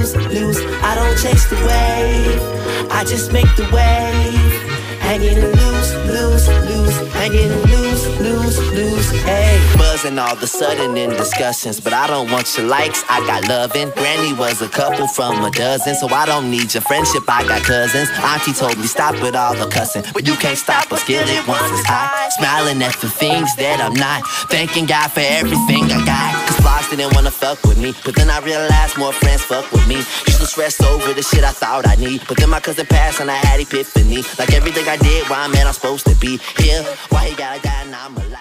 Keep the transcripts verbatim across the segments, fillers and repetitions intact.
lose, lose. I don't chase the wave, I just make the wave. Hanging loose, loose, loose. Hanging loose, loose, loose. Hey, buzzing all of a sudden in discussions, but I don't want your likes, I got loving. Granny was a couple from a dozen, so I don't need your friendship, I got cousins. Auntie told me stop with all the cussing, but you can't stop us, get it once it's hot. Smiling at the things that I'm not, thanking God for everything I got. Cause Floss didn't wanna fuck with me, but then I realized more friends fuck with me. Used to stress over the shit I thought I need, but then my cousin passed and I had epiphany. Like everything I did, why man I'm supposed to be here? Why he gotta die and I'm alive?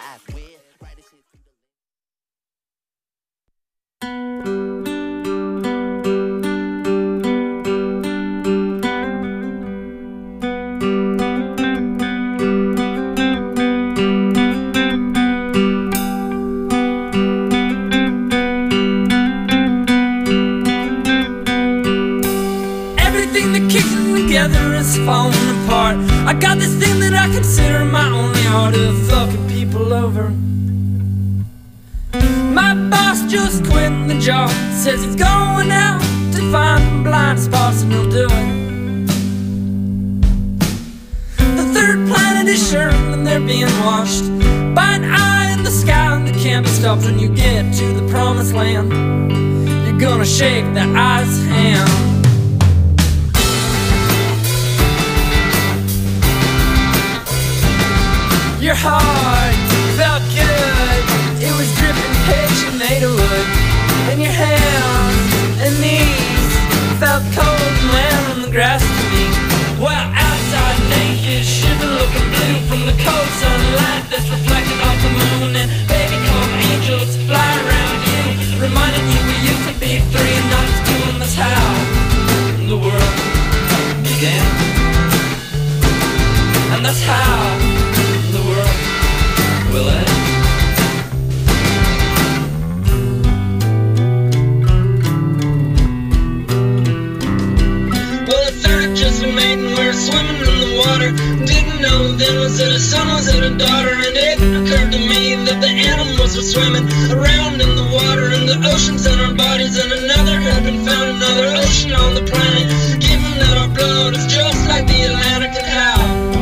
Falling apart. I got this thing that I consider my only art of fucking people over. My boss just quit the job, says he's going out to find blind spots and he'll do it. The third planet is sure that they're being watched by an eye in the sky, and that can't be stopped. When you get to the promised land, you're gonna shake the eye's hand. Your heart felt good, it was dripping pitch and made of wood. And your hands and knees felt cold and wet on the grass to me. Well, outside naked, shiver looking blue from the cold sunlight that's reflected off the moon. And baby calm angels fly around you, reminding you we used to be three and not two. And that's how the world began. And that's how the world will end. Well, a third just been made and we're swimming in the water. Didn't know then, was it a son, was it a daughter? And it occurred to me that the animals were swimming around in the water, in the oceans and our bodies. And another had been found, another ocean on the planet, given that our blood is just like the Atlantic. And how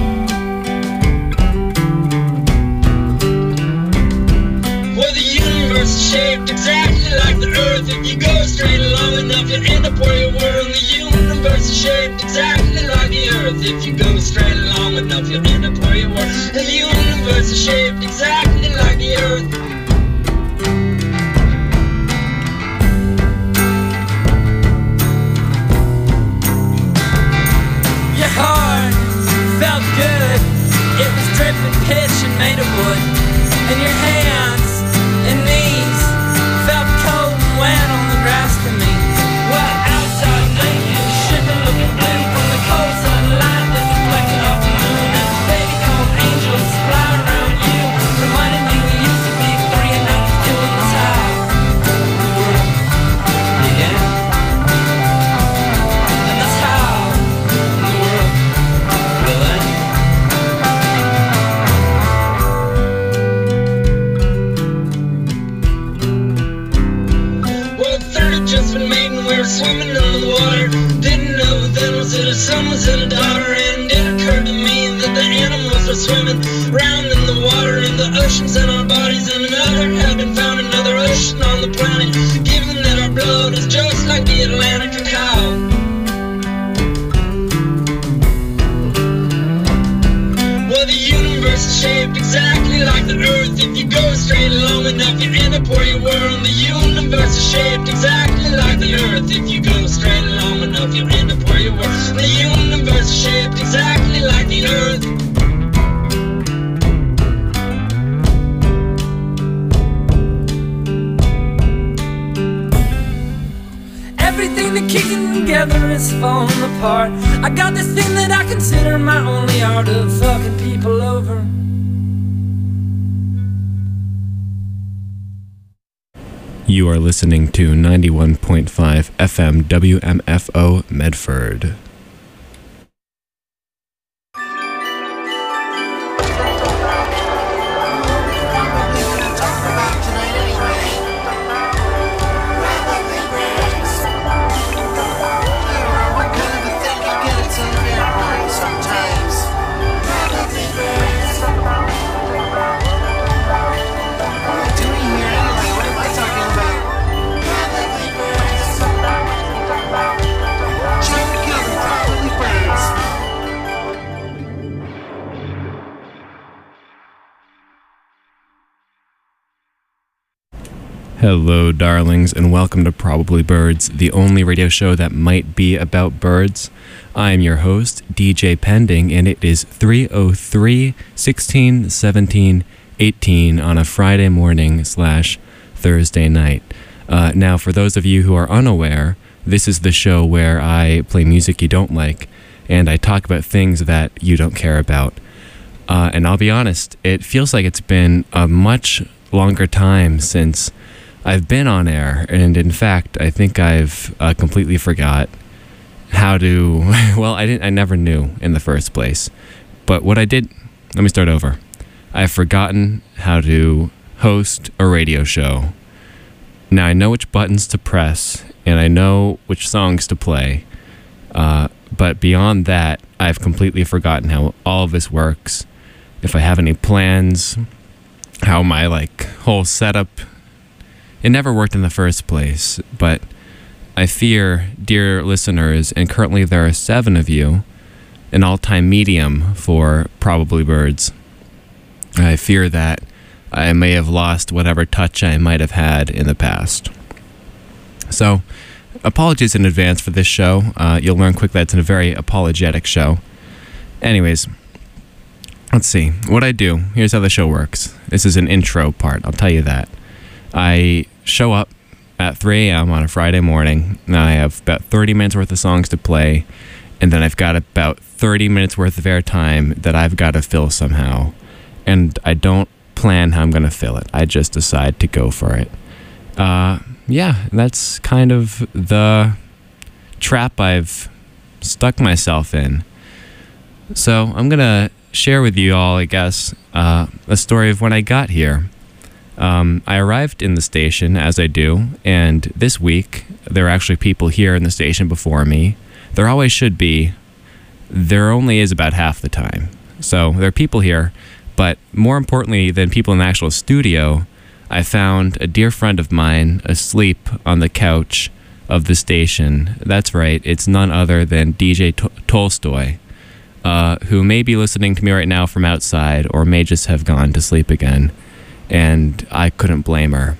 shaped exactly like the earth. If you go straight long enough, you'll end up where you were. And the universe is shaped exactly like the earth. If you go straight long enough, you'll end up where you were. And the universe is shaped exactly like the earth. Your heart felt good, it was dripping pitch and made of wood. And your hands and knees felt cold and wet on the grass to me. Well, outside naked, shiver looking blue from the cold sunlight that's reflected off the moon. And baby calm angels fly around you, reminding you we used to be three and not two. And that's how the world began. And that's how the world will end. Just been made and we were swimming in the water. Didn't know then, was it a son, was it a daughter? And it occurred to me that the animals were swimming around in the water, in the oceans and our bodies. And another had been found, another ocean on the planet, given that our blood is just like the Atlantic. And how well, the universe is shaped exactly like the earth. If you go straight long enough, you end up where you were. And the universe is shaped exactly like the earth. If you go straight long enough, you end up where you were. The universe is shaped exactly like the earth. Everything that keeps it together is falling apart. I got this thing that I consider my only art of fucking people over. You are listening to ninety-one point five F M W M F O Medford. Hello, darlings, and welcome to Probably Birds, the only radio show that might be about birds. I am your host, D J Pending, and it is three oh three, sixteen, seventeen, eighteen on a Friday morning slash Thursday night. Uh, now, for those of you who are unaware, this is the show where I play music you don't like, and I talk about things that you don't care about. Uh, and I'll be honest, it feels like it's been a much longer time since I've been on air, and in fact, I think I've uh, completely forgot how to, well, I didn't, I never knew in the first place. But what I did, let me start over. I've forgotten how to host a radio show. Now I know which buttons to press, and I know which songs to play. Uh, but beyond that, I've completely forgotten how all of this works. If I have any plans, how my like whole setup. It never worked in the first place, but I fear, dear listeners, and currently there are seven of you, an all-time medium for Probably Birds. I fear that I may have lost whatever touch I might have had in the past. So, apologies in advance for this show. Uh, you'll learn quickly that it's a very apologetic show. Anyways, let's see. What I do, here's how the show works. This is an intro part, I'll tell you that. I show up at three a.m. on a Friday morning, and I have about thirty minutes worth of songs to play, and then I've got about thirty minutes worth of airtime that I've got to fill somehow. And I don't plan how I'm going to fill it. I just decide to go for it. Uh, yeah, that's kind of the trap I've stuck myself in. So I'm going to share with you all, I guess, uh, a story of when I got here. Um, I arrived in the station, as I do, and this week, there are actually people here in the station before me. There always should be. There only is about half the time. So there are people here, but more importantly than people in the actual studio, I found a dear friend of mine asleep on the couch of the station. That's right, it's none other than D J Tol- Tolstoy, uh, who may be listening to me right now from outside, or may just have gone to sleep again. And I couldn't blame her.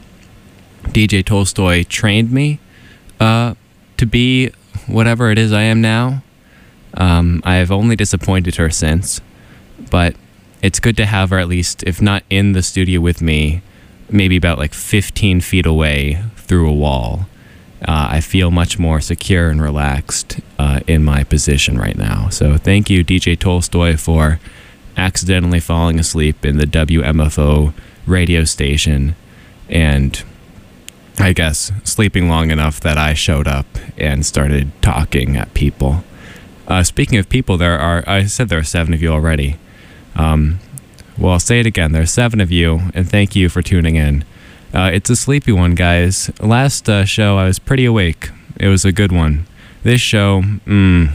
D J Tolstoy trained me uh, to be whatever it is I am now. Um, I have only disappointed her since, but it's good to have her at least, if not in the studio with me, maybe about like fifteen feet away through a wall. Uh, I feel much more secure and relaxed uh, in my position right now. So thank you, D J Tolstoy, for accidentally falling asleep in the W M F O radio station, and I guess sleeping long enough that I showed up and started talking at people. Uh, speaking of people, there are, I said there are seven of you already. Um, well, I'll say it again. There are seven of you, and thank you for tuning in. Uh, it's a sleepy one, guys. Last uh, show, I was pretty awake. It was a good one. This show, mm,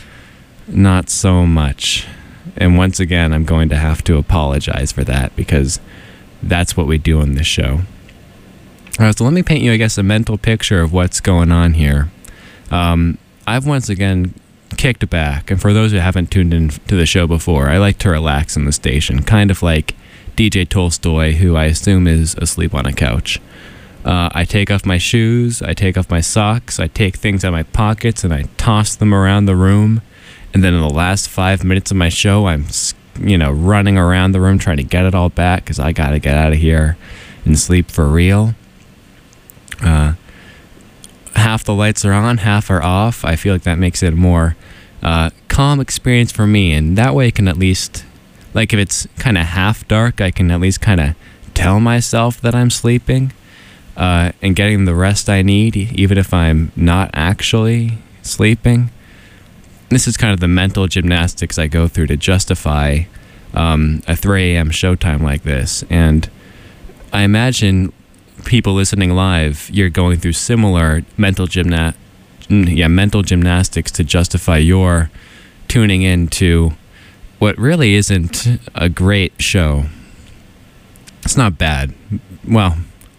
not so much. And once again, I'm going to have to apologize for that, because that's what we do on this show. All right, so let me paint you, I guess, a mental picture of what's going on here. Um, I've once again kicked back, and for those who haven't tuned in to the show before, I like to relax in the station, kind of like D J Tolstoy, who I assume is asleep on a couch. Uh, I take off my shoes, I take off my socks, I take things out of my pockets, and I toss them around the room. And then in the last five minutes of my show, I'm you know, running around the room trying to get it all back because I got to get out of here and sleep for real. Uh, half the lights are on, half are off. I feel like that makes it a more uh, calm experience for me. And that way I can at least, like if it's kind of half dark, I can at least kind of tell myself that I'm sleeping uh, and getting the rest I need, even if I'm not actually sleeping. This is kind of the mental gymnastics I go through to justify um, a three a.m. showtime like this. And I imagine people listening live, you're going through similar mental gymna- yeah, mental gymnastics to justify your tuning in to what really isn't a great show. It's not bad. Well,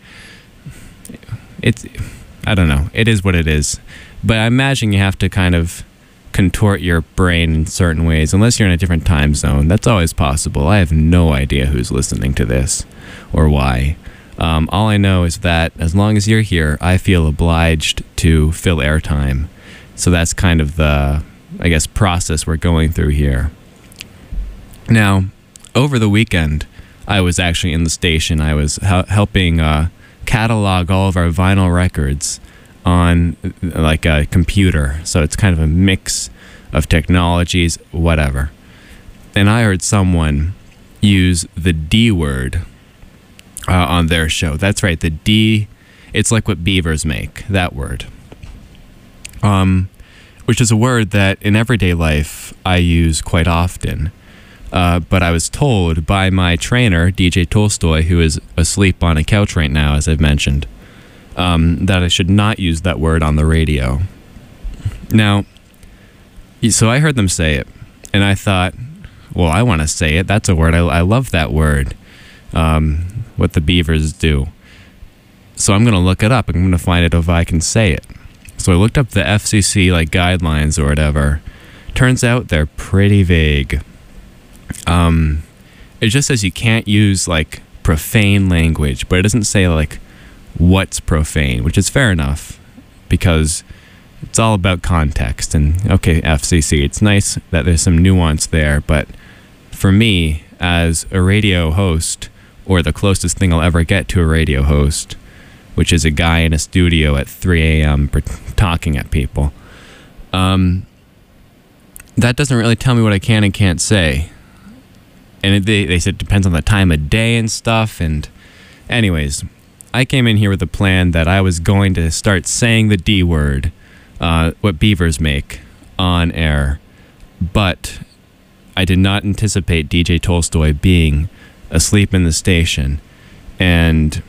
it's, I don't know. It is what it is. But I imagine you have to kind of contort your brain in certain ways, unless you're in a different time zone. That's always possible. I have no idea who's listening to this or why. Um, all I know is that as long as you're here, I feel obliged to fill airtime. So that's kind of the, I guess, process we're going through here. Now, over the weekend, I was actually in the station. I was hel- helping uh, catalog all of our vinyl records on like a computer. So it's kind of a mix of technologies, whatever. And I heard someone use the D word uh, on their show. That's right, the D, it's like what beavers make, that word. Um, which is a word that in everyday life I use quite often. Uh, but I was told by my trainer, D J Tolstoy, who is asleep on a couch right now, as I've mentioned, um, that I should not use that word on the radio. Now, so I heard them say it, and I thought, well, I want to say it. That's a word. I, I love that word, um, what the beavers do. So I'm going to look it up. I'm going to find out if I can say it. So I looked up the F C C like guidelines or whatever. Turns out they're pretty vague. Um, it just says you can't use like profane language, but it doesn't say like what's profane, which is fair enough because it's all about context. And okay, F C C, it's nice that there's some nuance there, but for me as a radio host, or the closest thing I'll ever get to a radio host, which is a guy in a studio at three a.m. talking at people, um, that doesn't really tell me what I can and can't say. And it, they, they said it depends on the time of day and stuff. And anyways, I came in here with a plan that I was going to start saying the D word, uh, what beavers make, on air. But I did not anticipate D J Tolstoy being asleep in the station. And,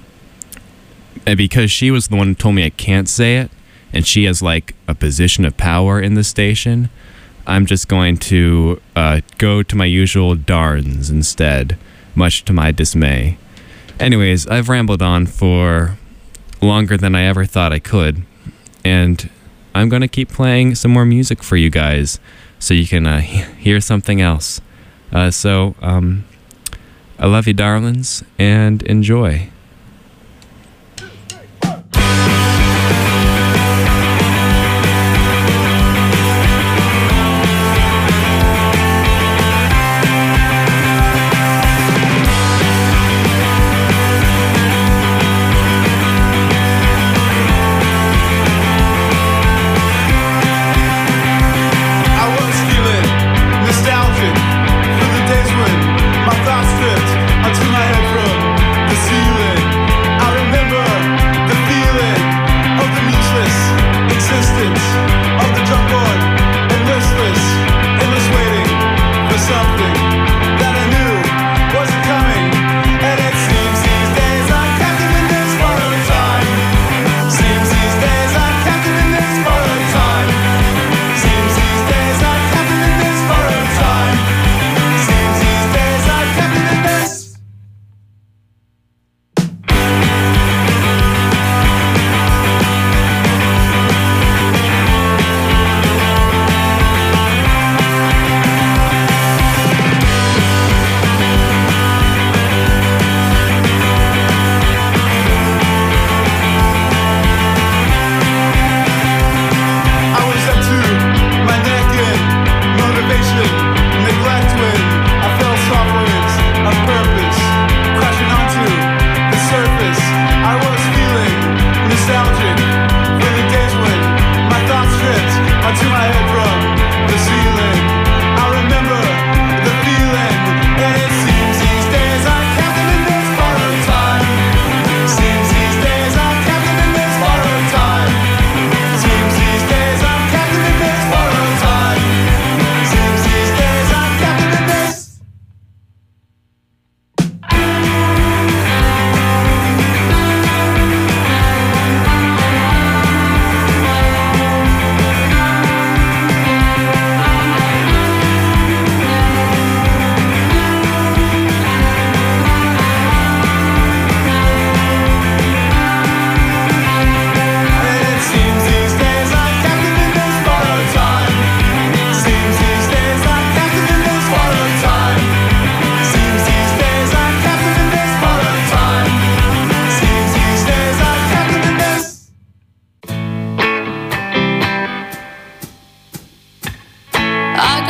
and because she was the one who told me I can't say it, and she has like a position of power in the station, I'm just going to uh, go to my usual darns instead, much to my dismay. Anyways, I've rambled on for longer than I ever thought I could, and I'm going to keep playing some more music for you guys so you can uh, hear something else. Uh, so, um, I love you, darlings, and enjoy.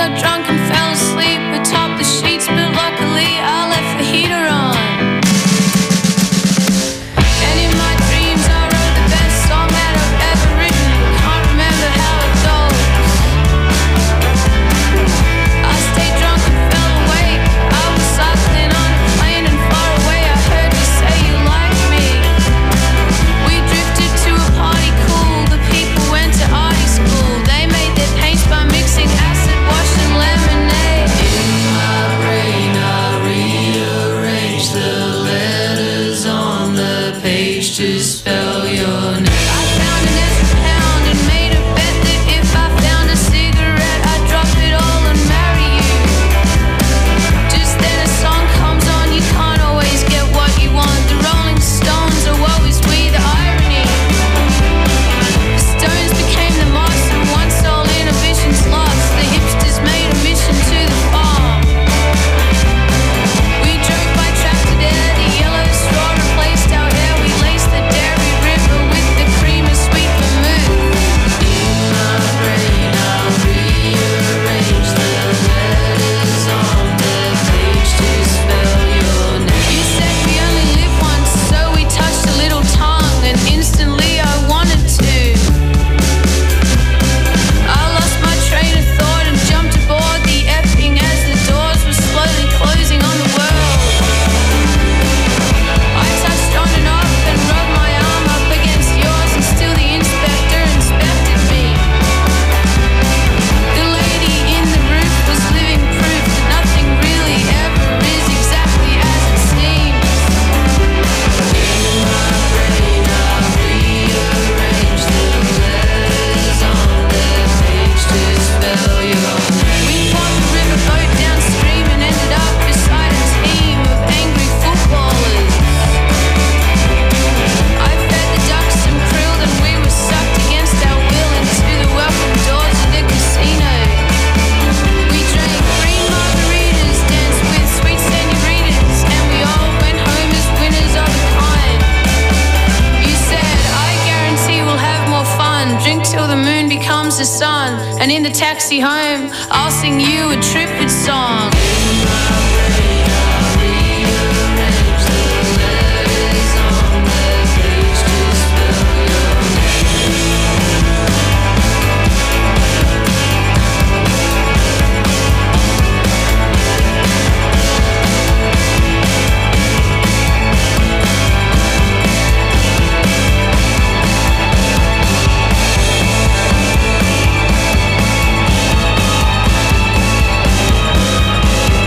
got drunk and fell asleep atop the sheets, but luckily I left the heater on. And in my dreams I wrote the best song that I've ever written. Can't remember how it goes. I stayed drunk and fell awake. I was cycling on a plane and far away I heard you say you liked me. We drifted to a party cool. The people went to arty school. They made their paints by mixing acid wash and lemonade. In my brain I rearrange the letters on the page to spell your name. I found an extra pound and made a bet that if I found a cigarette I'd drop it all and marry you. Just then a song comes on, you can't always get what you want. The Rolling Stones are woe is we, the irony. The Stones became the moss and once all inhibitions lost, the hipsters made a mission to the farm. We drove by tractor there, the yellow straw replaced our hair. We laced the dairy river with the cream of sweet vermouth. In my brain I'll rearrange the letters on the page to spell your name. You said we only live once, so we touched a little tongue, and instantly I wanted to. I lost my train of thought and jumped aboard the effing as the doors were slowly closing on the world. I touched on and off and rubbed my arm up against yours, and still the inspector inspected me. The lady in the roof was living proof that nothing really ever is exactly as it seems. In my brain I'll rearrange the letters on the page to spell your name. We fought the riverboat downstream and ended up beside a team of angry footballers. I fed the ducks some krill and we were sucked against our will into the welcome doors of the casino. We drank green margaritas, danced with sweet senoritas, and we all went home as winners of a kind. You said, I guarantee we'll have more fun. Drink till the moon becomes the sun, and in the taxi home I'll sing you a Triffid song. In my brain I'll rearrange the letters on the page to spell your name.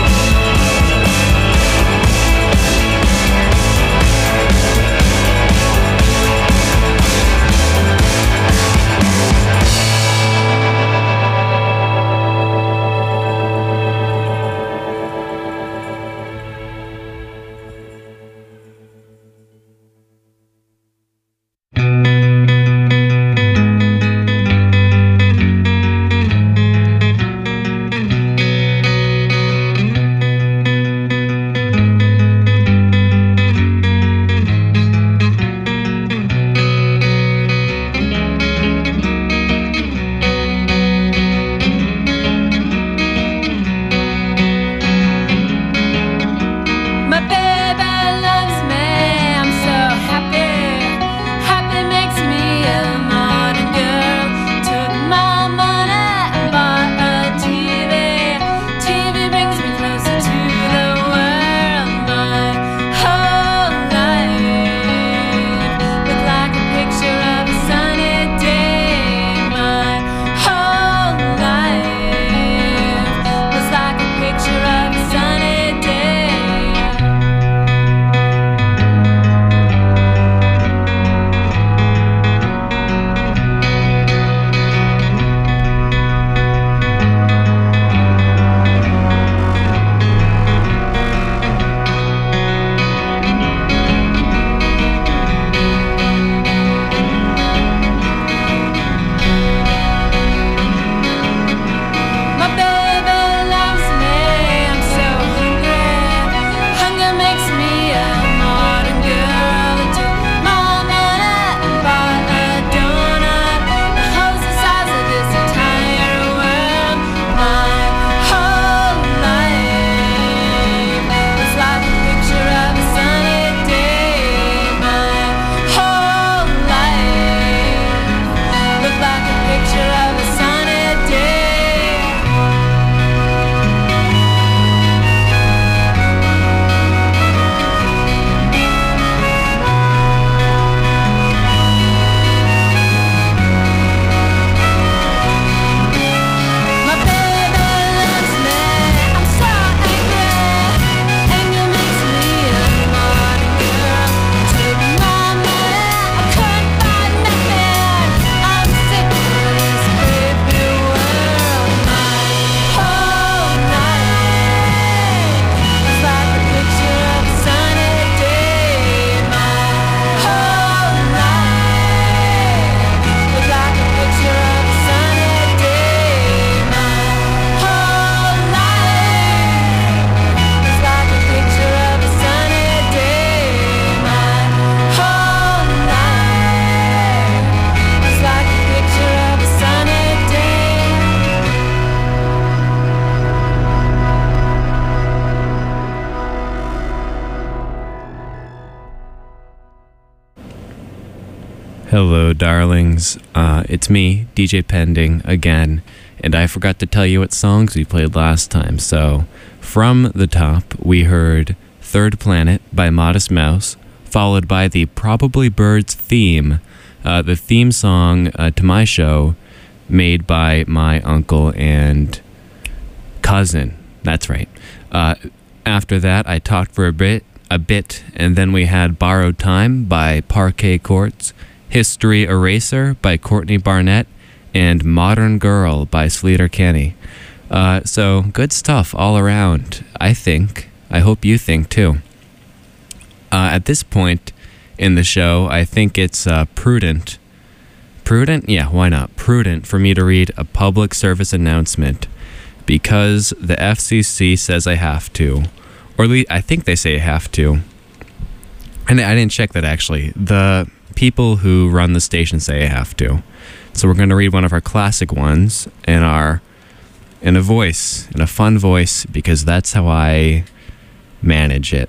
Hello, darlings. Uh, it's me, D J Pending, again, and I forgot to tell you what songs we played last time. So, from the top, we heard Third Planet by Modest Mouse, followed by the Probably Birds theme, uh, the theme song uh, to my show, made by my uncle and cousin. That's right. Uh, after that, I talked for a bit, a bit, and then we had Borrowed Time by Parquet Courts, History Eraser by Courtney Barnett, and Modern Girl by Sleater Kenny. Uh, so, good stuff all around, I think. I hope you think, too. Uh, at this point in the show, I think it's uh, prudent. Prudent? Yeah, why not? Prudent for me to read a public service announcement because the F C C says I have to. Or at least, I think they say I have to. And I didn't check that, actually. The people who run the station say I have to. So we're going to read one of our classic ones in our in a voice, in a fun voice, because that's how I manage it.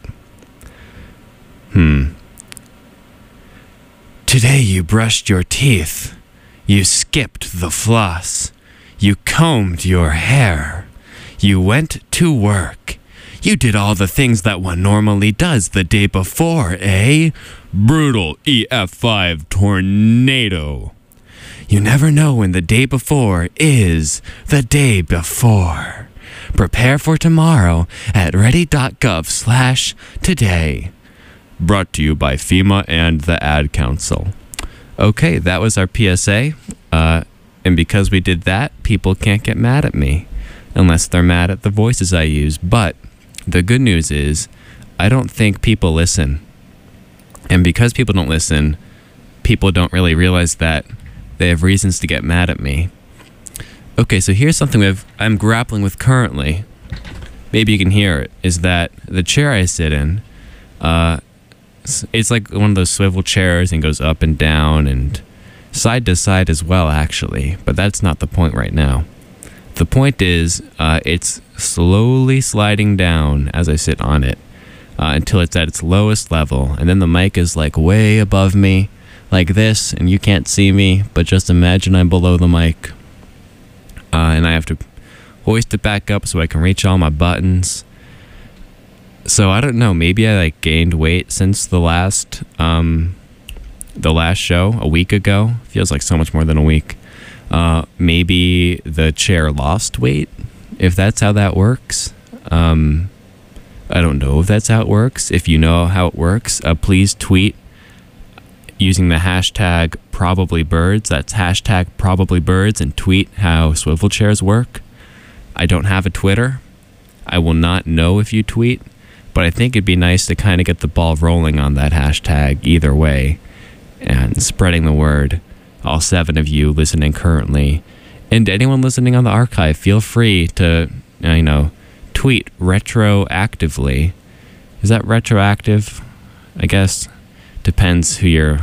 Hmm. Today you brushed your teeth. You skipped the floss. You combed your hair. You went to work. You did all the things that one normally does the day before, eh? Brutal E F five tornado. You never know when the day before is the day before. Prepare for tomorrow at ready.gov slash today. Brought to you by FEMA and the Ad Council. Okay, that was our P S A. Uh, and because we did that, people can't get mad at me. Unless they're mad at the voices I use. But the good news is, I don't think people listen. And because people don't listen, people don't really realize that they have reasons to get mad at me. Okay, so here's something I've, I'm grappling with currently. Maybe you can hear it. Is that the chair I sit in, uh, it's like one of those swivel chairs and goes up and down and side to side as well, actually. But that's not the point right now. The point is, uh, it's slowly sliding down as I sit on it uh, until it's at its lowest level. And then the mic is like way above me, like this, and you can't see me, but just imagine I'm below the mic. Uh, and I have to hoist it back up so I can reach all my buttons. So I don't know, maybe I like gained weight since the last, um, the last show, a week ago. Feels like so much more than a week. Uh, maybe the chair lost weight, if that's how that works. Um, I don't know if that's how it works. If you know how it works, uh, please tweet using the hashtag probablybirds. That's hashtag probablybirds, and tweet how swivel chairs work. I don't have a Twitter. I will not know if you tweet, but I think it'd be nice to kind of get the ball rolling on that hashtag either way and spreading the word. All seven of you listening currently, and anyone listening on the archive, feel free to, you know, tweet retroactively. Is that retroactive? I guess depends who you're,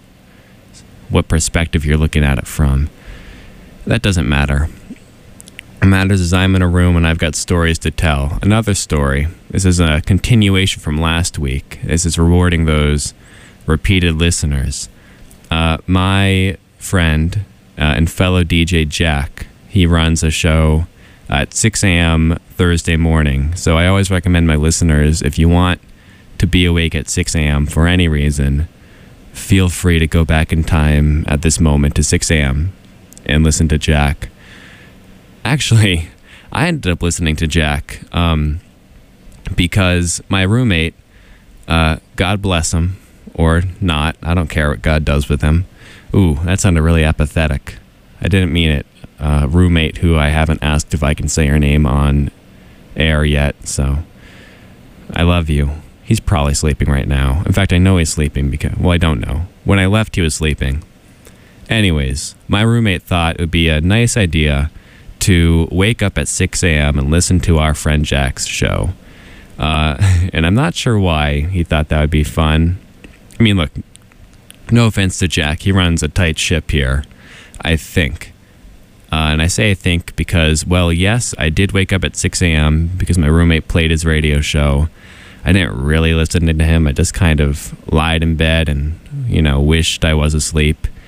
what perspective you're looking at it from. That doesn't matter. What matters is I'm in a room and I've got stories to tell. Another story. This is a continuation from last week. This is rewarding those repeated listeners. Uh, my friend uh, and fellow D J Jack, he runs a show at six a.m. Thursday morning. So I always recommend my listeners, if you want to be awake at six a.m. for any reason, feel free to go back in time at this moment to six a.m. and listen to Jack. Actually, I ended up listening to Jack um, because my roommate, uh, God bless him, or not, I don't care what God does with him. Ooh, that sounded really apathetic. I didn't mean it. Uh, roommate who I haven't asked if I can say her name on air yet, so I love you. He's probably sleeping right now. In fact, I know he's sleeping because, well, I don't know. When I left, he was sleeping. Anyways, my roommate thought it would be a nice idea to wake up at six a.m. and listen to our friend Jack's show. Uh, and I'm not sure why he thought that would be fun. I mean, look, no offense to Jack. He runs a tight ship here, I think. Uh, and I say I think because, well, yes, I did wake up at six a.m. because my roommate played his radio show. I didn't really listen to him. I just kind of lied in bed and, you know, wished I was asleep.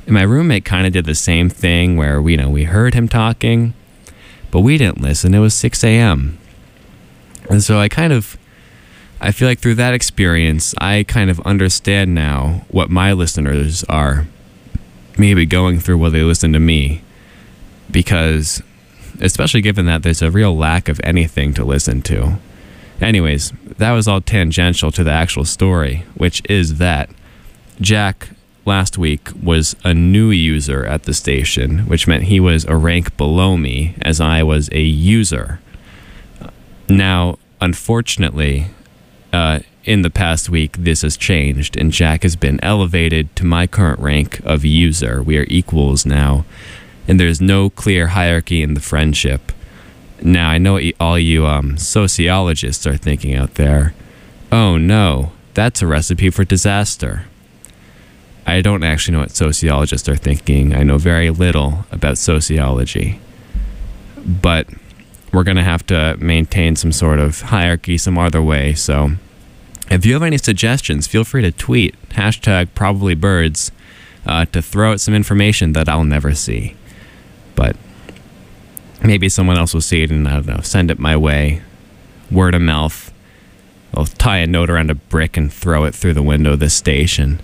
And my roommate kind of did the same thing where, we, you know, we heard him talking, but we didn't listen. It was six a.m. And so I kind of, I feel like through that experience, I kind of understand now what my listeners are maybe going through while they listen to me. Because, especially given that there's a real lack of anything to listen to. Anyways, that was all tangential to the actual story, which is that Jack last week was a new user at the station, which meant he was a rank below me as I was a user. Now, unfortunately, uh, in the past week, this has changed, and Jack has been elevated to my current rank of user. We are equals now, and there's no clear hierarchy in the friendship. Now, I know what you, all you um, sociologists are thinking out there. Oh no, that's a recipe for disaster. I don't actually know what sociologists are thinking. I know very little about sociology. But we're going to have to maintain some sort of hierarchy some other way. So if you have any suggestions, feel free to tweet hashtag probablybirds uh, to throw out some information that I'll never see. But maybe someone else will see it and, I don't know, send it my way. Word of mouth. I'll tie a note around a brick and throw it through the window of this station.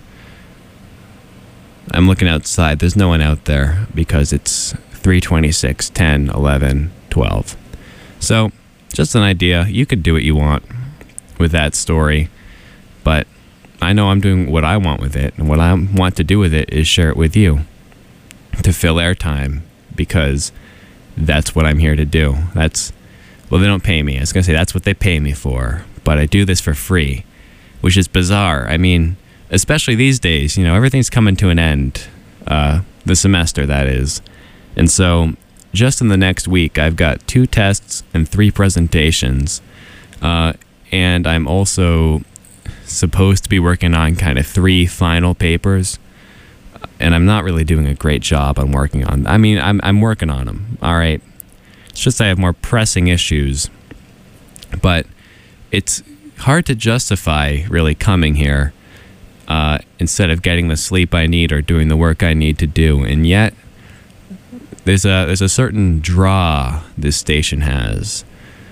I'm looking outside. There's no one out there because it's three twenty-six, ten, eleven, twelve. So, just an idea. You could do what you want with that story, but I know I'm doing what I want with it, and what I want to do with it is share it with you to fill airtime, because that's what I'm here to do. That's, well, they don't pay me. I was going to say that's what they pay me for, but I do this for free, which is bizarre. I mean, especially these days, you know, everything's coming to an end, uh, the semester, that is. And so just in the next week, I've got two tests and three presentations. Uh, and I'm also supposed to be working on kind of three final papers. And I'm not really doing a great job on working on, I mean, I'm, I'm working on them. All right. It's just I have more pressing issues. But it's hard to justify really coming here Uh, instead of getting the sleep I need or doing the work I need to do. And yet, there's a there's a certain draw this station has.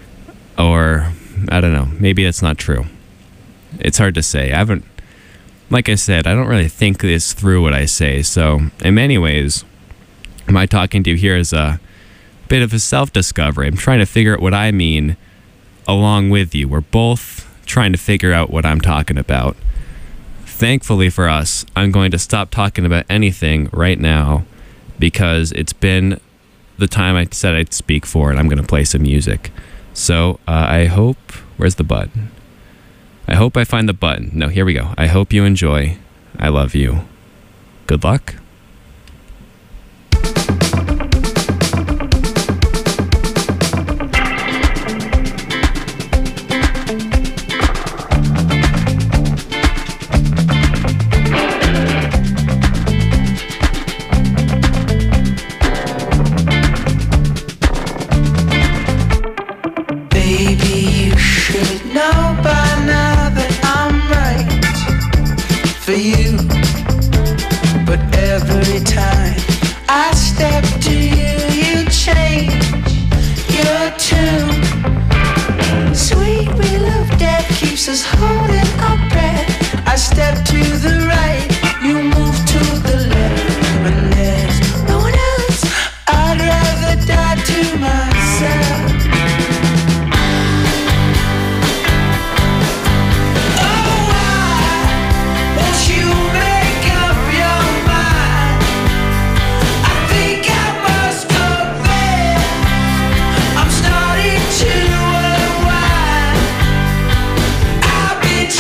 Or, I don't know, maybe that's not true. It's hard to say. I haven't, like I said, I don't really think this through what I say. So, in many ways, my talking to you here is a bit of a self-discovery. I'm trying to figure out what I mean along with you. We're both trying to figure out what I'm talking about. Thankfully for us, I'm going to stop talking about anything right now because it's been the time I said I'd speak for, and I'm going to play some music. So uh, I hope... Where's the button? I hope I find the button. No, here we go. I hope you enjoy. I love you. Good luck. I've been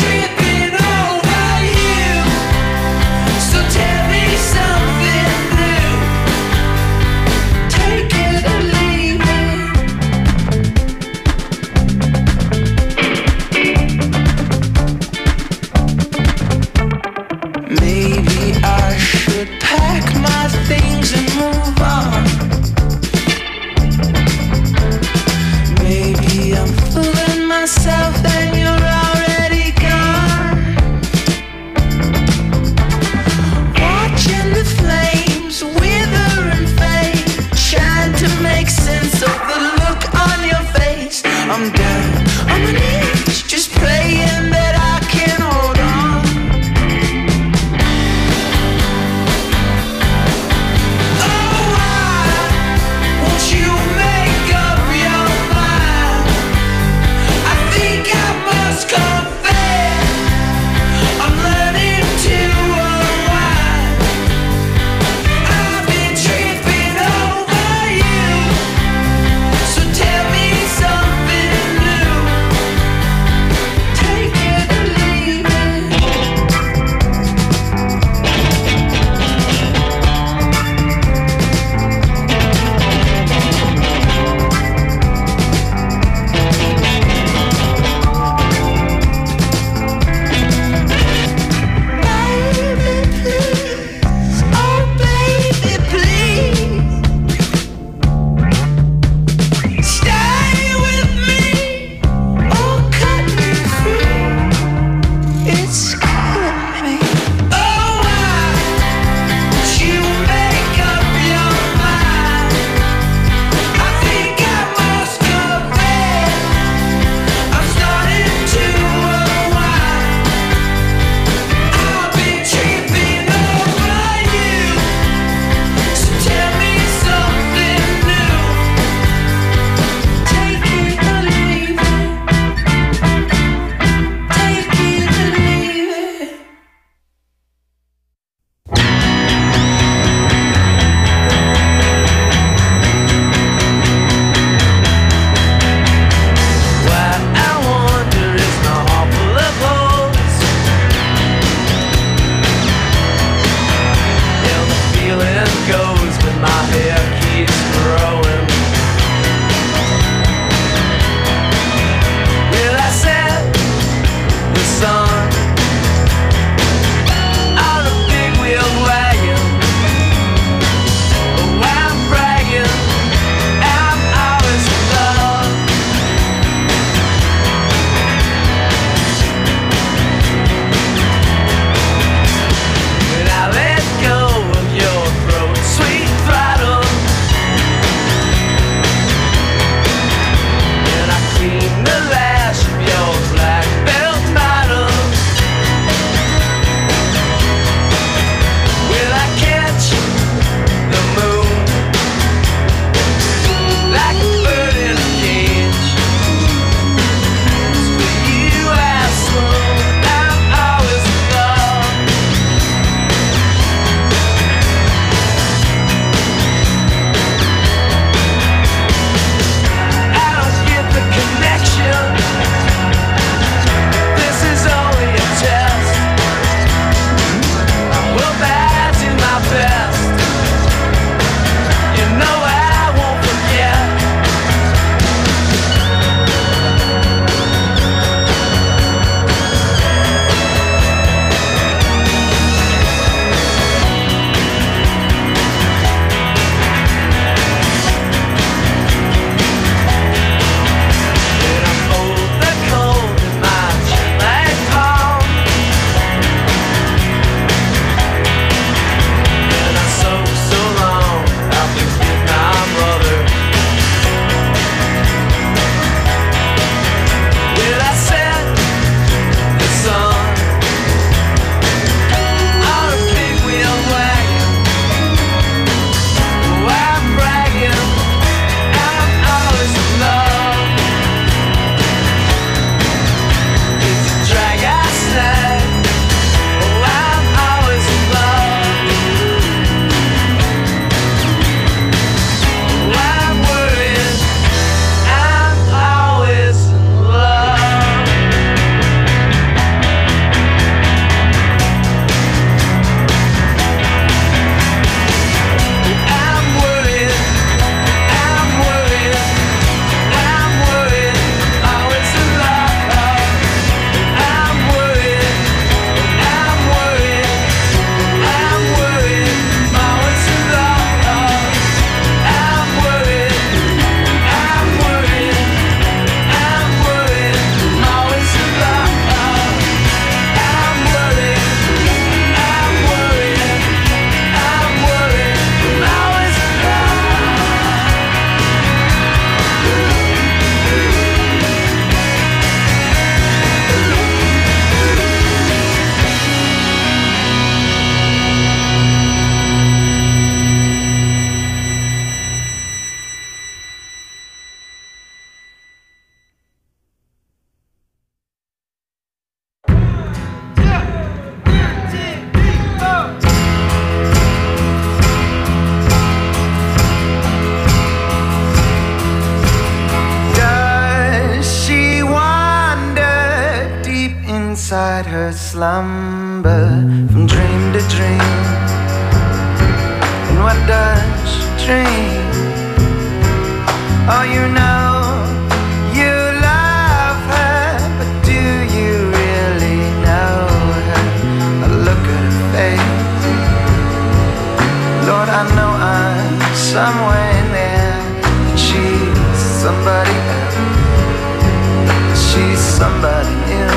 inside her slumber from dream to dream. And what does she dream? Oh, you know you love her, but do you really know her? I look at her face, Lord, I know I'm somewhere in there, but she's somebody else. She's somebody new,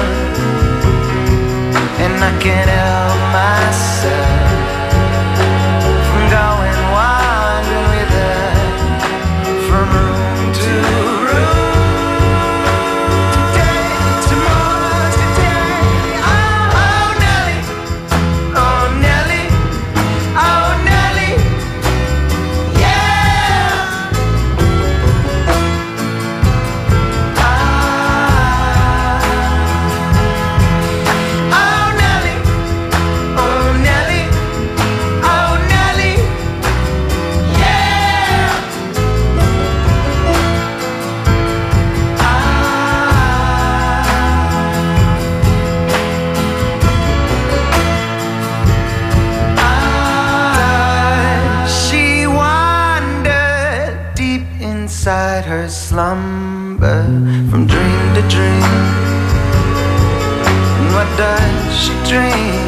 and I can't help myself from going wandering with her from room to room. Today, tomorrow, today. Oh, oh Nelly, oh Nelly, oh Nelly, yeah. Inside her slumber from dream to dream. And what does she dream?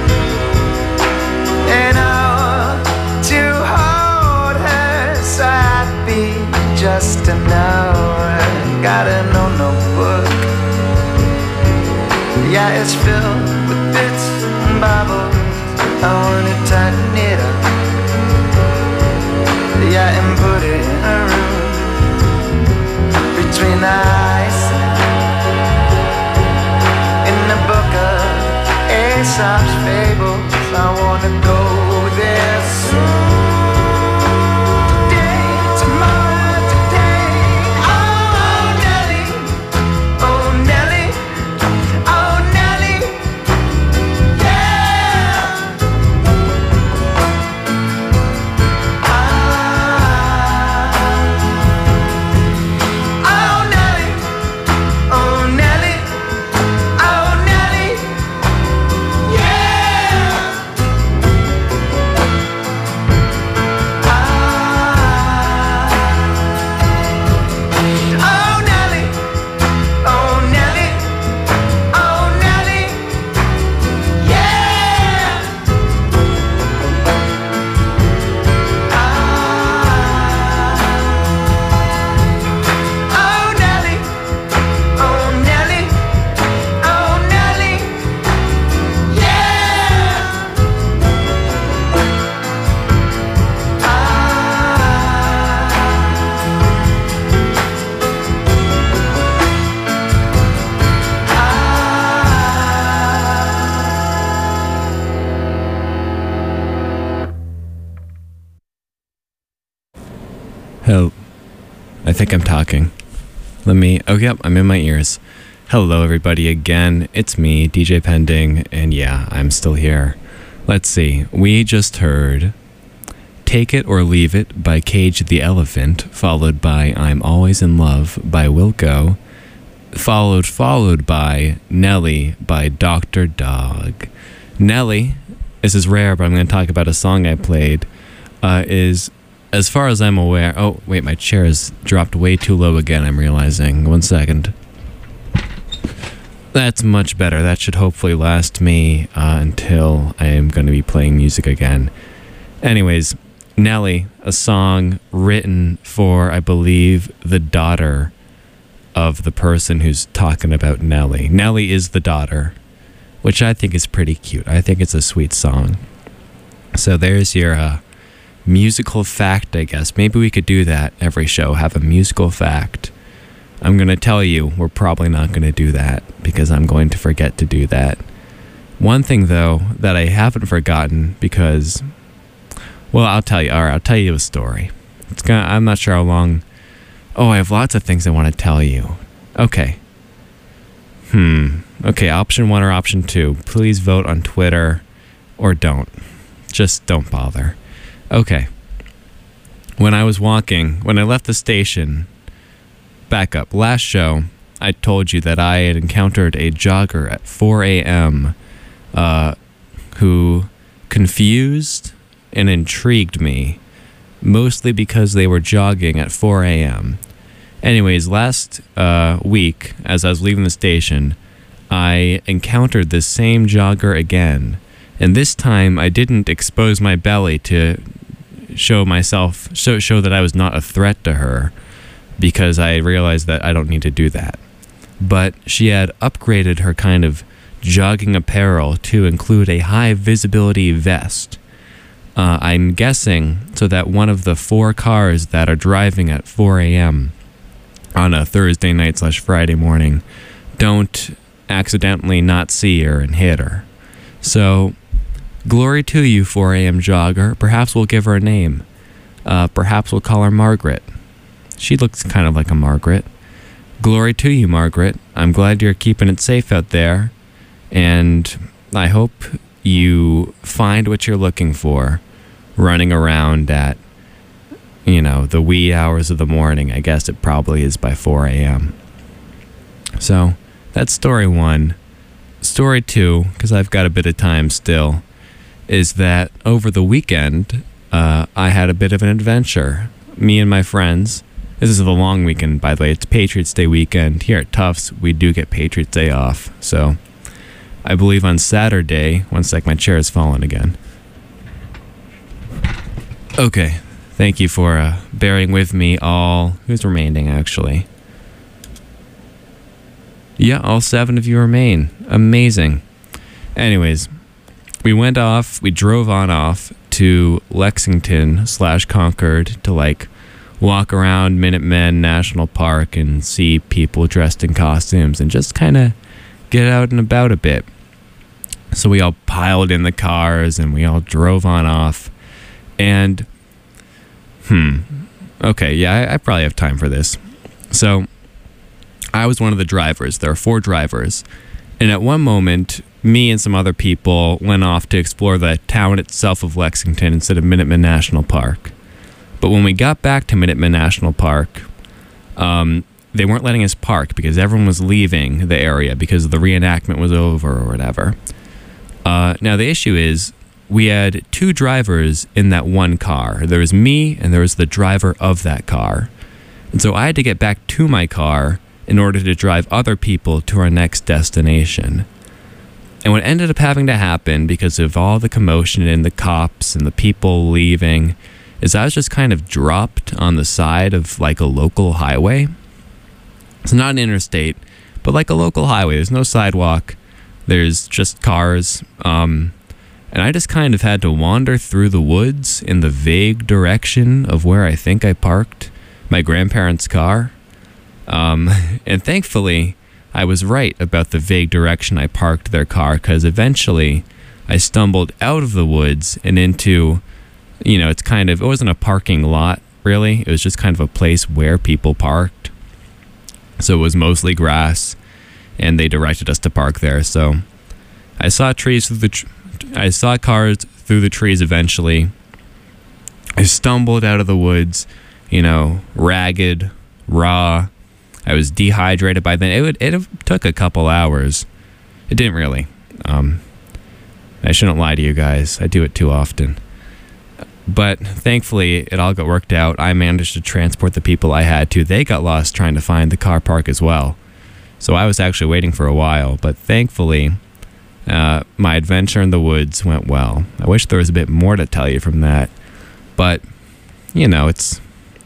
And oh, to hold her so happy just to know her. Got a no notebook, yeah, it's filled with bits and bobbles. I wanna tighten it up, yeah, and put it in her room between the ice in the book of Aesop's fables. I wanna go there soon. Today, tomorrow, today. Oh, Nelly, oh Nelly, oh Nelly, yeah. Ah. Oh, I think I'm talking. Let me, oh yep, I'm in my ears. Hello everybody again, it's me, D J Pending, and yeah, I'm still here. Let's see, we just heard Take It or Leave It by Cage the Elephant, followed by I'm Always in Love by Wilco, followed, followed by Nelly by Doctor Dog. Nelly, this is rare, but I'm going to talk about a song I played, uh, is, as far as I'm aware, oh, wait, my chair has dropped way too low again, I'm realizing. One second. That's much better. That should hopefully last me uh, until I am going to be playing music again. Anyways, Nelly, a song written for, I believe, the daughter of the person who's talking about Nelly. Nelly is the daughter, which I think is pretty cute. I think it's a sweet song. So there's your uh, musical fact, I guess. Maybe we could do that every show, have a musical fact. I'm going to tell you, we're probably not going to do that because I'm going to forget to do that. One thing, though, that I haven't forgotten because, well, I'll tell you. All right, I'll tell you a story. It's gonna, I'm not sure how long. Oh, I have lots of things I want to tell you. Okay. Hmm. Okay, option one or option two. Please vote on Twitter or don't. Just don't bother. Okay. When I was walking, when I left the station, back up, last show, I told you that I had encountered a jogger at four a.m. Uh, who confused and intrigued me, mostly because they were jogging at four a.m. Anyways, last uh, week, as I was leaving the station, I encountered this same jogger again. And this time, I didn't expose my belly to show myself, show, show that I was not a threat to her, because I realized that I don't need to do that. But she had upgraded her kind of jogging apparel to include a high visibility vest. Uh, I'm guessing so that one of the four cars that are driving at four a.m. on a Thursday night slash Friday morning don't accidentally not see her and hit her. So, glory to you, four a.m. jogger. Perhaps we'll give her a name. Uh, perhaps we'll call her Margaret. She looks kind of like a Margaret. Glory to you, Margaret. I'm glad you're keeping it safe out there. And I hope you find what you're looking for running around at, you know, the wee hours of the morning. I guess it probably is by four a.m. So that's story one. Story two, because I've got a bit of time still, is that over the weekend, uh, I had a bit of an adventure. Me and my friends. This is the long weekend, by the way. It's Patriots Day weekend. Here at Tufts, we do get Patriots Day off. So I believe on Saturday, one sec, my chair has fallen again. Okay, thank you for uh, bearing with me all, who's remaining actually? Yeah, all seven of you remain. Amazing. Anyways, we went off, we drove on off to Lexington slash Concord to like walk around Minutemen National Park and see people dressed in costumes and just kind of get out and about a bit. So we all piled in the cars and we all drove on off. And, hmm, okay, yeah, I, I probably have time for this. So I was one of the drivers. There are four drivers. And at one moment, me and some other people went off to explore the town itself of Lexington instead of Minutemen National Park. But when we got back to Minutemen National Park, um, they weren't letting us park because everyone was leaving the area because the reenactment was over or whatever. Uh, now, the issue is we had two drivers in that one car. There was me and there was the driver of that car. And so I had to get back to my car in order to drive other people to our next destination. And what ended up having to happen because of all the commotion and the cops and the people leaving is I was just kind of dropped on the side of like a local highway. It's not an interstate, but like a local highway. There's no sidewalk. There's just cars. Um, and I just kind of had to wander through the woods in the vague direction of where I think I parked my grandparents' car. Um, and thankfully, I was right about the vague direction I parked their car, because eventually I stumbled out of the woods and into, you know, it's kind of, it wasn't a parking lot, really. It was just kind of a place where people parked. So it was mostly grass, and they directed us to park there. So I saw trees through the, tr- I saw cars through the trees eventually. I stumbled out of the woods, you know, ragged, raw. I was dehydrated by then. It would, it took a couple hours. It didn't really. Um, I shouldn't lie to you guys. I do it too often. But thankfully, it all got worked out. I managed to transport the people I had to. They got lost trying to find the car park as well. So I was actually waiting for a while. But thankfully, uh, my adventure in the woods went well. I wish there was a bit more to tell you from that. But, you know, it's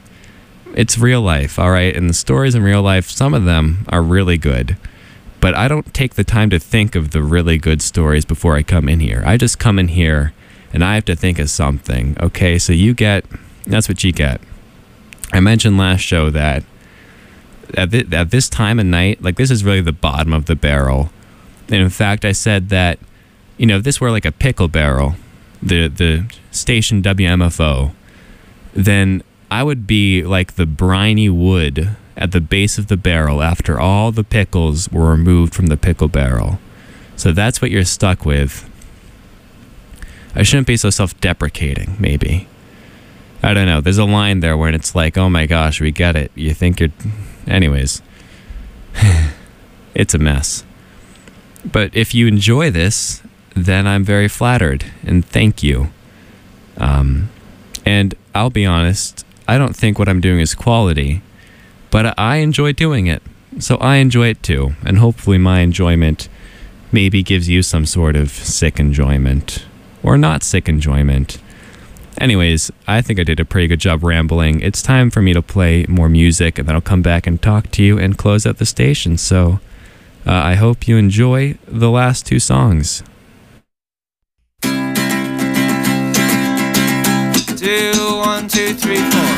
it's real life, all right? And the stories in real life, some of them are really good. But I don't take the time to think of the really good stories before I come in here. I just come in here and I have to think of something. Okay, so you get, that's what you get. I mentioned last show that at, th- at this time of night, like this is really the bottom of the barrel. And in fact, I said that, you know, if this were like a pickle barrel, the, the station W M F O, then I would be like the briny wood at the base of the barrel after all the pickles were removed from the pickle barrel. So that's what you're stuck with. I shouldn't be so self-deprecating, maybe. I don't know. There's a line there where it's like, oh my gosh, we get it. You think you're... Anyways. It's a mess. But if you enjoy this, then I'm very flattered, and thank you. Um, and I'll be honest, I don't think what I'm doing is quality, but I enjoy doing it. So I enjoy it too, and hopefully my enjoyment maybe gives you some sort of sick enjoyment, or not sick enjoyment. Anyways, I think I did a pretty good job rambling. It's time for me to play more music, and then I'll come back and talk to you and close out the station. So uh, I hope you enjoy the last two songs. Two, one, two, three, four.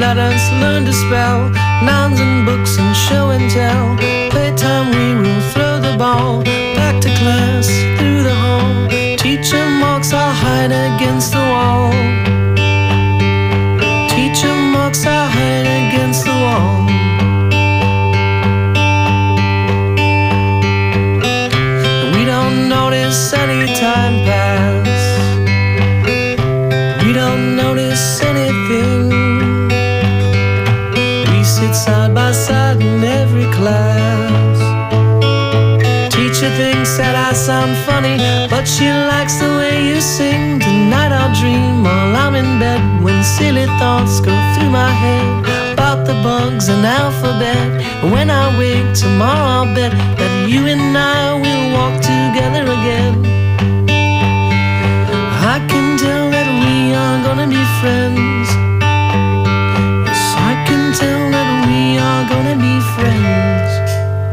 letters, learn to spell, nouns and books and show and tell. Playtime we will throw the ball, back to class, through the hall. Teacher marks I'll hide against the wall. Teacher marks I'll hide against the wall. We don't notice any time pass. We don't notice anything. We sit side by side in every class. Teacher thinks that I sound funny, but she likes the way you sing. Tonight I'll dream while I'm in bed, when silly thoughts go through my head about the bugs and alphabet. And when I wake tomorrow I'll bet that you and I will walk together again. I can tell that we are gonna be friends. Yes, I can tell that we are gonna be friends.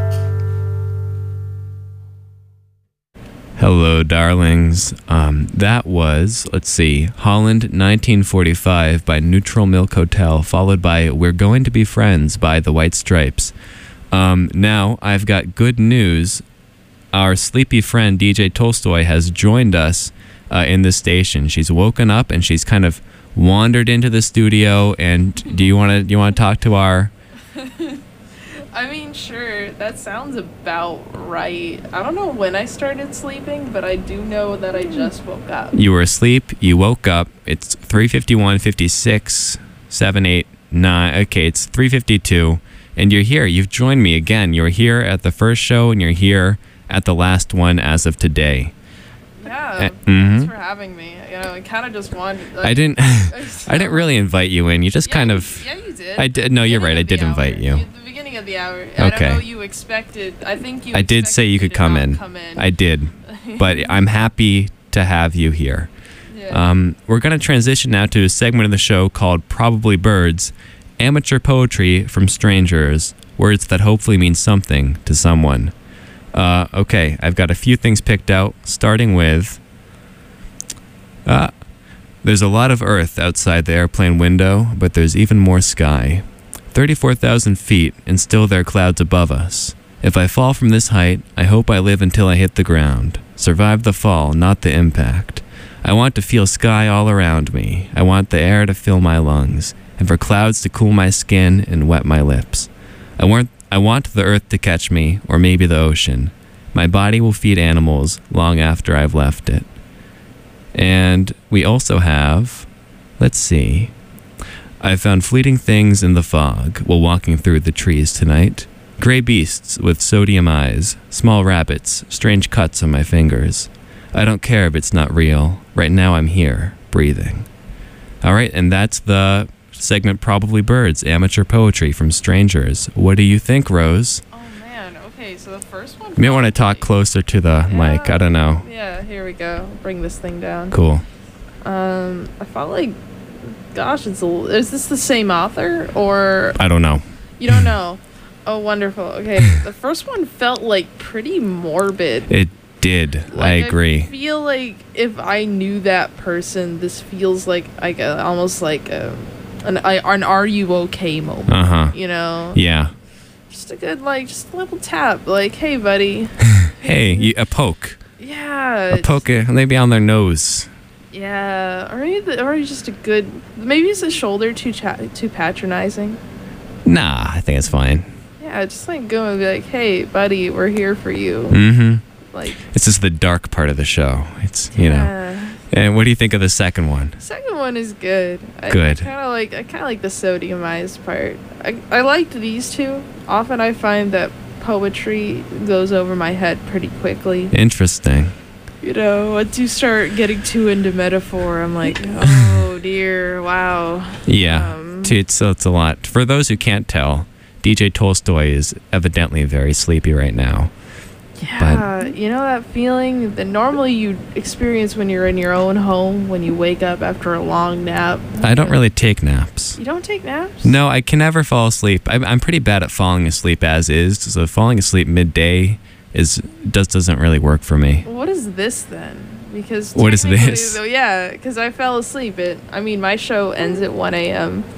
Hello, darlings. Um, that was, let's see, Holland nineteen forty-five by Neutral Milk Hotel, followed by We're Going to Be Friends by The White Stripes. Um, now, I've got good news. Our sleepy friend D J Tolstoy has joined us uh, in the station. She's woken up and she's kind of wandered into the studio. And do you want to do you want to talk to our? I mean, sure, that sounds about right. I don't know when I started sleeping, but I do know that I just woke up. You were asleep, you woke up, it's three fifty-one, fifty-six, seven, eight, nine, okay, it's three fifty-two, and you're here. You've joined me again. You were here at the first show, and you're here at the last one as of today. Yeah, Uh, thanks mhm. for having me. You know, I kind of just wanted... Like, I didn't I didn't really invite you in. You just yeah, kind you- of... Yeah, you did. I did. No, you're right. I did Beginning of the invite hour. you. At the beginning of the hour. I Okay. don't know you expected... I think you I did say you expected me could to come not in. come in. I did. But I'm happy to have you here. Yeah. Um, we're going to transition now to a segment of the show called Probably Birds, amateur poetry from strangers, words that hopefully mean something to someone. Uh, okay, I've got a few things picked out, starting with... Uh, there's a lot of earth outside the airplane window, but there's even more sky. thirty-four thousand feet, and still there are clouds above us. If I fall from this height, I hope I live until I hit the ground. Survive the fall, not the impact. I want to feel sky all around me. I want the air to fill my lungs, and for clouds to cool my skin and wet my lips. I want, I want the earth to catch me, or maybe the ocean. My body will feed animals long after I've left it. And we also have, let's see, I found fleeting things in the fog while walking through the trees tonight. Gray beasts with sodium eyes, small rabbits, strange cuts on my fingers. I don't care if it's not real. Right now I'm here, breathing. All right, and that's the segment Probably Birds, amateur poetry from strangers. What do you think, Rose? Oh, man. Okay, so the first one... You may want to talk felt closer to the Yeah. mic. I don't know. like- Yeah, here we go. Bring this thing down. Cool. Um, I felt like... Gosh, it's a, is this the same author? Or... I don't know. You don't know? Oh, wonderful. Okay, the first one felt like pretty morbid. It did. I Like, agree. I feel like if I knew that person, this feels like like a, almost like a, an an Are You Okay moment. Uh huh. You know, Yeah. just a good like just a little tap, like, hey, buddy. Hey, you, a poke. Yeah. A poke, uh, maybe on their nose. Yeah, or maybe or just a good. Maybe it's a shoulder too cha- too patronizing. Nah, I think it's fine. Yeah, just like go and be like, hey, buddy, we're here for you. Mm-hmm. Like, This is the dark part of the show. It's, you know. yeah. And what do you think of the second one? Second one is good. I, Good. I kind of like. I kind of like the sodiumized part. I I liked these two. Often I find that poetry goes over my head pretty quickly. Interesting. You know, once you start getting too into metaphor, I'm like, oh dear, wow. Yeah. Um, T- it's, it's a lot. For those who can't tell, D J Tolstoy is evidently very sleepy right now. Yeah, you know that feeling that normally you experience when you're in your own home, when you wake up after a long nap. I don't really take naps. You don't take naps? No, I can never fall asleep. I'm, I'm pretty bad at falling asleep as is, so falling asleep midday is just doesn't really work for me. What is this then? Because What is technically, this? though, yeah, because I fell asleep. It. I mean, my show ends at one a.m.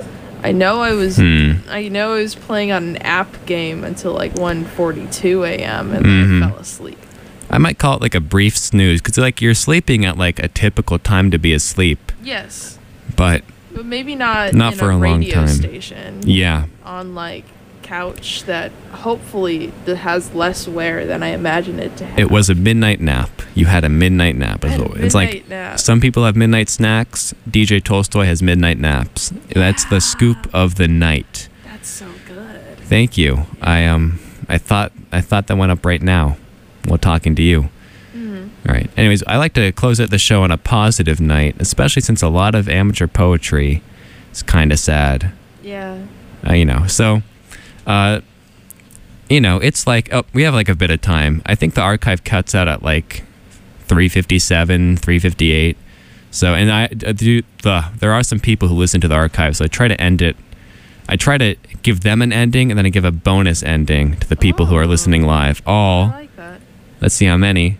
I know I was Hmm. I know I was playing on an app game until like one forty-two a.m. and Mhm. then I fell asleep. I might call it like a brief snooze because like you're sleeping at like a typical time to be asleep, Yes. but But maybe not, Not in for a a long radio time. station. yeah. On like couch that hopefully that has less wear than I imagine it to have. It was a midnight nap. You had a midnight nap. I had a It's like midnight nap. some people have midnight snacks. D J Tolstoy has midnight naps. That's the scoop of the night. That's so good. Thank you. I um I thought I thought that went up right now while talking to you. Mm-hmm. All right. Anyways, I like to close out the show on a positive night, especially since a lot of amateur poetry is kind of sad. Yeah. Uh, you know, so, uh, you know, it's like, oh, we have like a bit of time. I think the archive cuts out at like three fifty-seven, three fifty-eight. So, and I uh, do the, there are some people who listen to the archive, so I try to end it. I try to give them an ending, and then I give a bonus ending to the people who are Oh. listening live. All, I like that. let's see how many.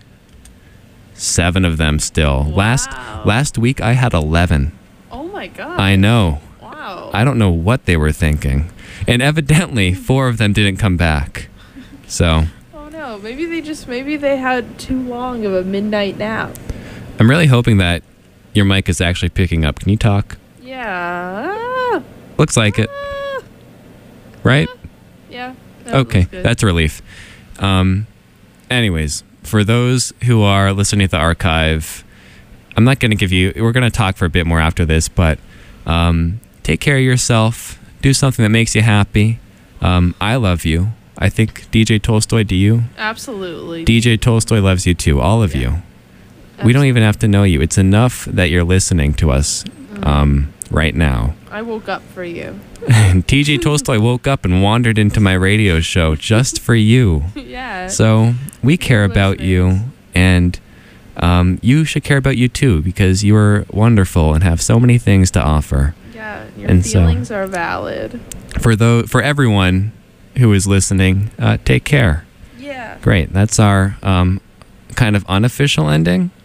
Seven of them still. Last Wow. last week I had eleven. Oh my god. I know. Wow. I don't know what they were thinking. And evidently, four of them didn't come back. So, Oh no. Maybe they just maybe they had too long of a midnight nap. I'm really hoping that your mic is actually picking up. Can you talk? Yeah. Ah. Looks like it, Ah. right? Yeah. that Okay, looks good. that's a relief. Um, anyways, for those who are listening to the archive, I'm not going to give you, we're going to talk for a bit more after this, but um, take care of yourself. Do something that makes you happy. Um, I love you. I think D J Tolstoy, do you? Absolutely. D J Tolstoy loves you too, all of Yeah. you. We don't even have to know you. It's enough that you're listening to us um, right now. I woke up for you. And T J Tolstoy woke up and wandered into my radio show just for you. Yeah. So we care about you, listeners. and um, you should care about you too, because you are wonderful and have so many things to offer. Yeah. Your and so- feelings are valid. For tho- for everyone who is listening, uh, take care. Yeah. Great. That's our um, kind of unofficial ending.